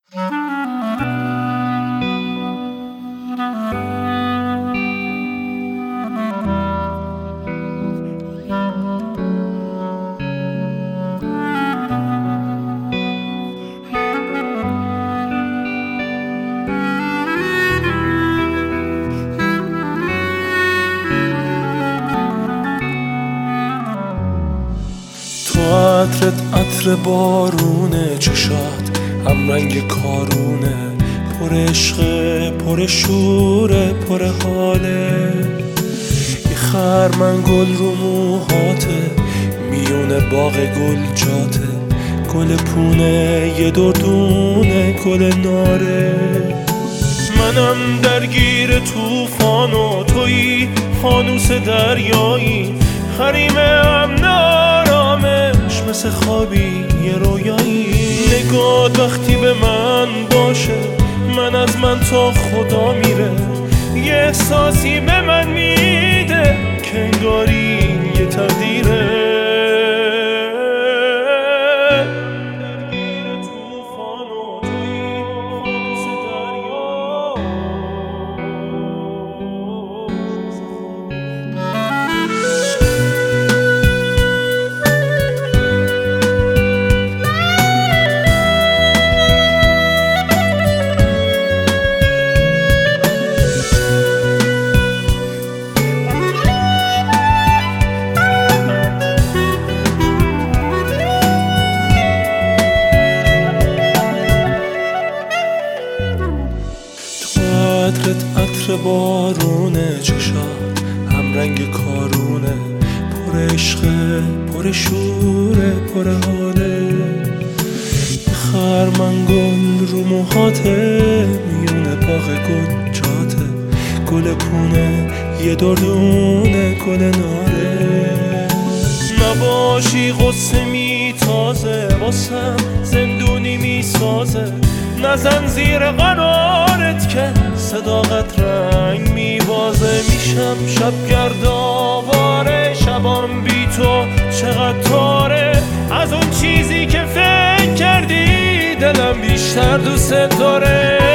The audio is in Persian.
عطرت عطر بارونه، چشات هم رنگ کارونه، پر عشقه، پر شوره، پر حاله. یه خرمن گل رو موهاته، میونه باغ گل جاته، گل پونه یه دردونه، گل ناره. منم درگیر توفان و تویی فانوس دریایی، حریم امن آرامش مثل خوابی یه رویایی. نگات وقتی به من باشه، من از من تا خدا میره، یه احساسی به من میده که انگاری یه تقدیره. عطرت عطر بارونه، چشات هم رنگ کارونه، پر عشقه، پر شوره، پر حاله. خرمن گل رو موهاته، میونه باغ گل جاته، گل پونه یه دردونه، گل ناره. نباشی غصه میتازه، واسم زندونی میسازه، نزن زیر قرارت که صداقت رنگ میبازه. میشم شب گردآواره، شبام بی تو چقدر تاره، از اون چیزی که فکر کردی دلم بیشتر دوست داره.